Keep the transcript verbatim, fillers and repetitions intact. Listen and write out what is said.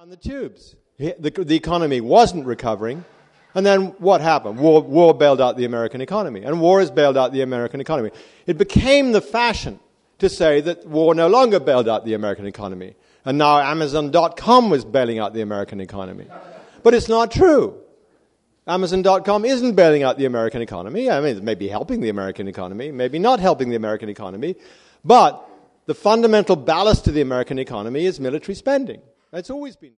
down the tubes. The, the economy wasn't recovering. And then what happened? War, war bailed out the American economy. And war has bailed out the American economy. It became the fashion to say that war no longer bailed out the American economy. And now Amazon dot com was bailing out the American economy. But it's not true. Amazon dot com isn't bailing out the American economy. I mean, it may be helping the American economy, maybe not helping the American economy. But the fundamental ballast to the American economy is military spending. That's always been.